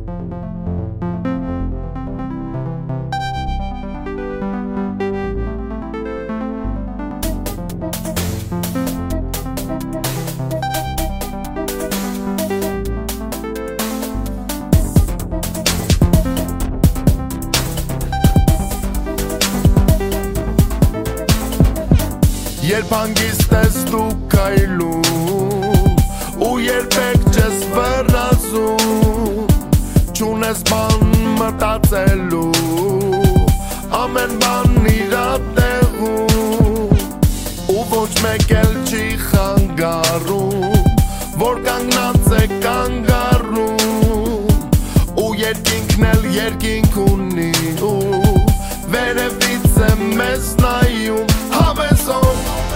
Երբ հանգիստ ես դու քայլում ու երբեք չես վրազում չունես բան մտածելու ամեն բան իրա տեղում ու ոչ մեկ էլ չի խանգարում որ կանգնած է կանգառում ու երկինքն էլ երկինք ունի ու վերևից է մեզ նայում հավեսով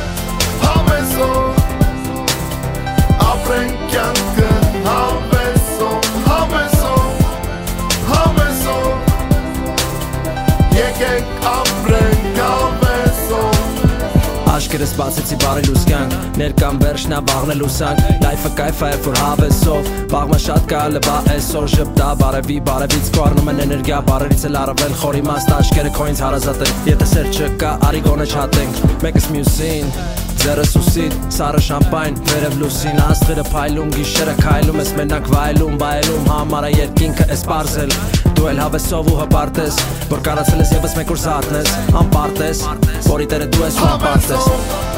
ապրենք կյանքը հավեսով եկենք ապրենք հավեսով Աշկերս բացեցի բարելուս կյանք ներկան վերջնա վաղնելու սանք լայֆը կայֆա է որ հավեսով բաղմա շատ կալը բա այսօր ժպտա բարևի բարևից կոառնում են էներգիա բարերից էլ առավել խորի մաստ աշկերը քոինց հարազատ են եթե սեր չկա արի գոնե չհատենք մեկս մյուսին ձերս ուսիտ սարը շամպայն վերև լուսին աստղերը փայլում գիշերը քայլում ես մենակ վայելում բայելում համարա երկինքը ես պարզել դու էլ հավեսով ու հպարտ ես որ կարացել ես եւս մեկ օր զատնես անպարտ ես որի տերը դու ես ու անպարտ ես